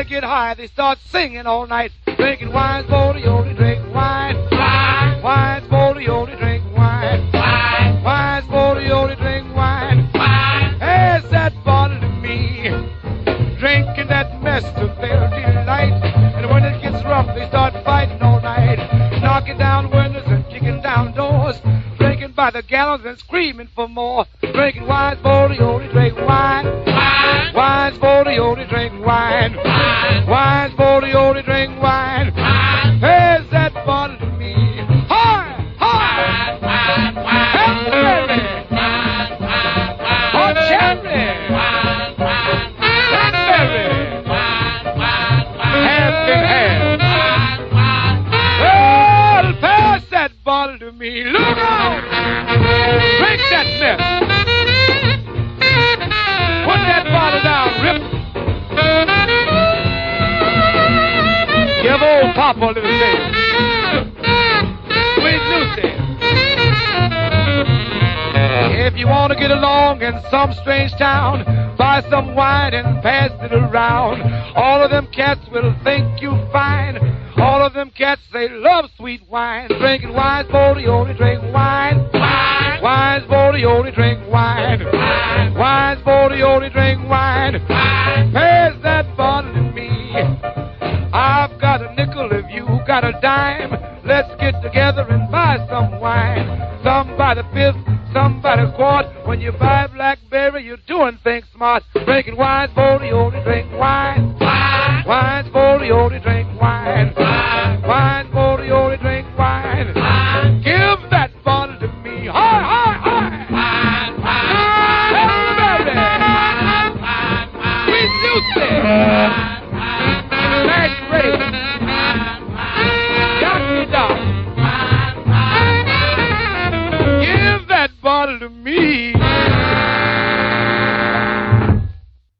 get high, they start singing all night. Drinking wine, Bodie, drink wine. Wine. Wine, Bodie, drink wine. Wine. Wine, Bodie, drink wine. Wine. Pass that bottle to me. Drinking that mess to their delight. And when it gets rough, they start fighting all night. Knocking down windows and kicking down doors. Drinking by the gallons and screaming for more. Drinking wine, Bodie, drink wine. Wine. Wine, Bodie, drink wine. Wine. Wine, Bodie, drink wine. Wine. Pass that bottle to me. Hi! Hi! Wine, wine, wine. Cherry! Wine, wine, wine. Oh, cherry! Wine, wine, wine. Blackberry! Wine, wine, wine. Half and half. Wine, wine, wine. Well, pass that bottle to me. Look out! Drink that mess. Put that bottle down, Rip. Give old Papa a little thing. Sweet Lucy. If you want to get along in some strange town, buy some wine and pass it around. All of them cats will think you fine. All of them cats, they love sweet wine. Drinking wine's Bodie, drink wine. Wine. Wine's Bodie, drink wine. Wine. Wine's Bodie, drink wine. Wine. Pass that bottle to me. I've got a nickel if you got a dime. Let's get together and buy some wine. Some by the fifth, some by the quart. When you buy Blackberry, you're doing things smart. Drinking wine's Bodie, drink wine. Wine. Wine's Bodie, drink